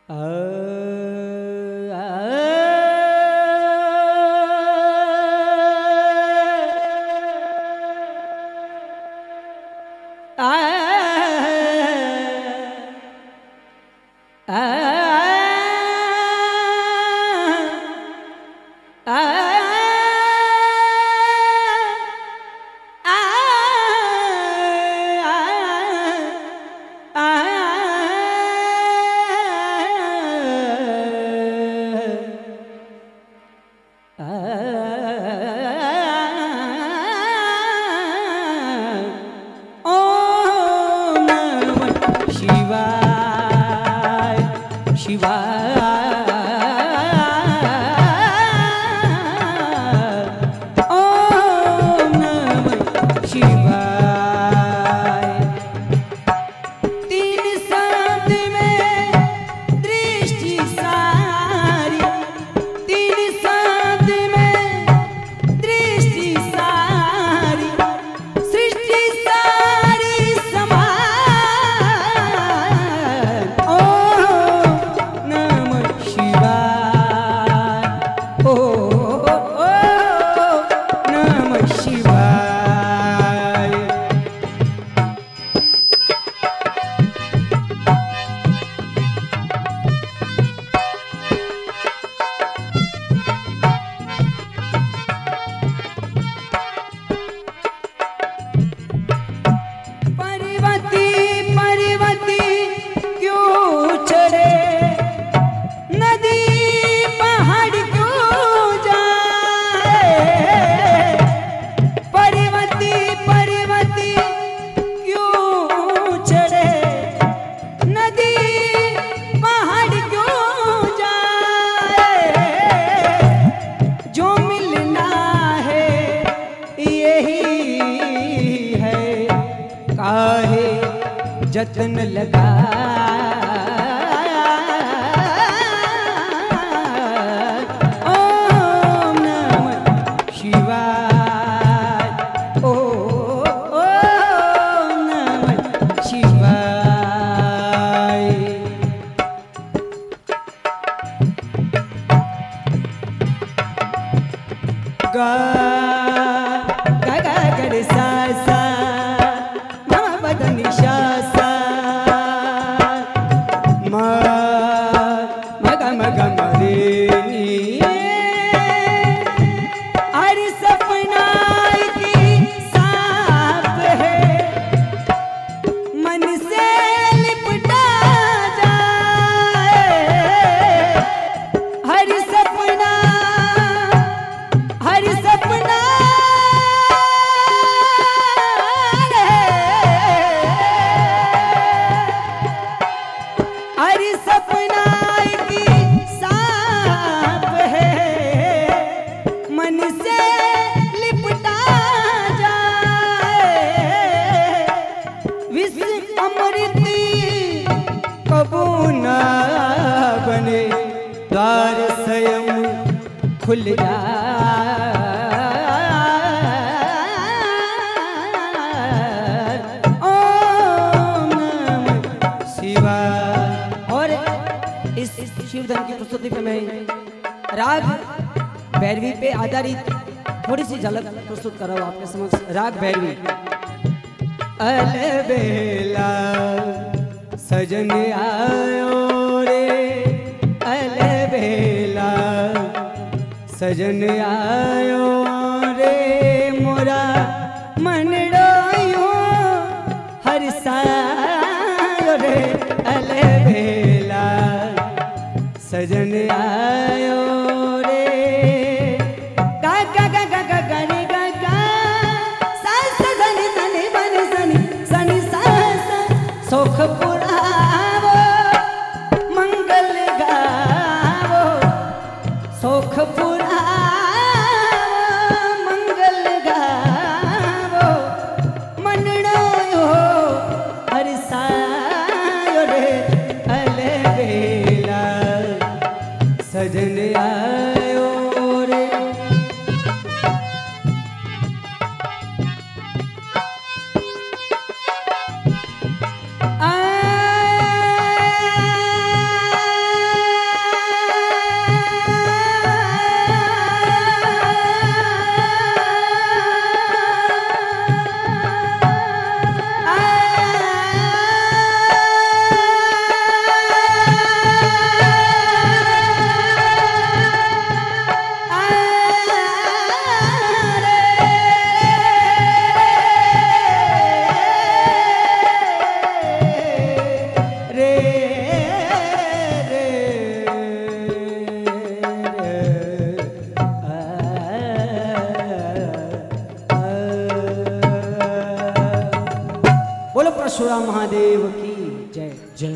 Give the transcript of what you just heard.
जतन लगा ओम नमः शिवाय ओम नमः शिवाय। गा गा गा गड़ सा सा नम बदनि शा सा मा मग मग मरेनी हरि सपना की सांप है मन से लिपटा जाए हरि सपना हरि सपना की सांप है मन से लिपटा जाए विश्व अमृत कबू न बने द्वार स्वयं खुल जाए ओम नमः शिवाय। और इस शिवधन की प्रस्तुति पे मैं राग भैरवी पे आधारित थोड़ी सी झलक प्रस्तुत कर रहा हूँ आपके समक्ष। राग भैरवी। अलबेला सजन आयो रे अलबेला सजन आयो रे मोरा मन रोयो हर सायो रे अलबेला सजन आयो रे गा गा गा गा गा गा रे गा गा सा सा धनि धनि बनि सनि सनि सा सा सुख पुरावो मंगल गावो सुख पुरावो मंगल गावो मनड़ो यो हर सायो रे अलबेला सजन आयो रे। महादेव की